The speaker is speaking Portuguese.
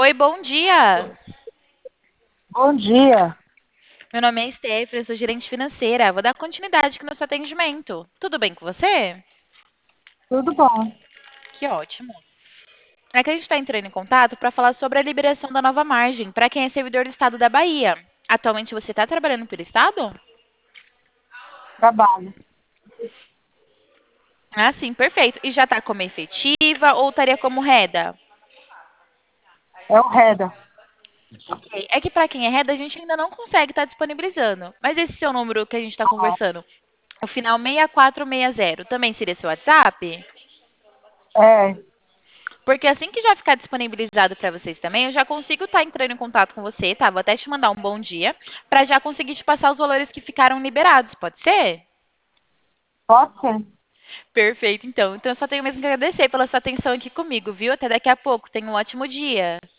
Oi, bom dia. Bom dia, Meu nome é Stephanie, eu sou gerente financeira. Vou dar continuidade aqui no seu atendimento. Tudo bem com você? tudo bom? Que ótimo. É que a gente está entrando em contato para falar sobre a liberação da nova margem para quem é servidor do estado da Bahia. Atualmente você está trabalhando pelo estado? Trabalho. Ah, sim, perfeito. E já está como efetiva ou estaria como reda? É o Reda. Ok. É que para quem é reda a gente ainda não consegue estar disponibilizando. Mas esse seu número que a gente está Ah, conversando, o final 6460, também seria seu WhatsApp? é, Porque assim que já ficar disponibilizado para vocês também, eu já consigo estar entrando em contato com você, tá? Vou até te mandar um bom dia, para já conseguir te passar os valores que ficaram liberados, pode ser? pode ser. Perfeito, então. Então eu só tenho mesmo que agradecer pela sua atenção aqui comigo, viu? Até daqui a pouco. Tenha um ótimo dia.